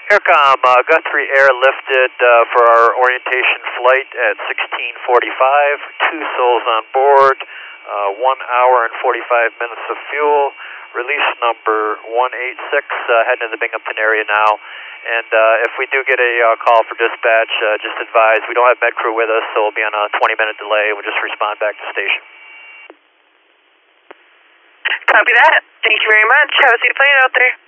Aircom, Guthrie Air lifted for our orientation flight at 16:45. 2 souls on board, 1 hour and 45 minutes of fuel. Release number 186, heading to the Binghamton area now. And if we do get a call for dispatch, just advise we don't have med crew with us, so we'll be on a 20-minute delay. We'll just respond back to station. Copy that. Thank you very much. Have a safe flight out there.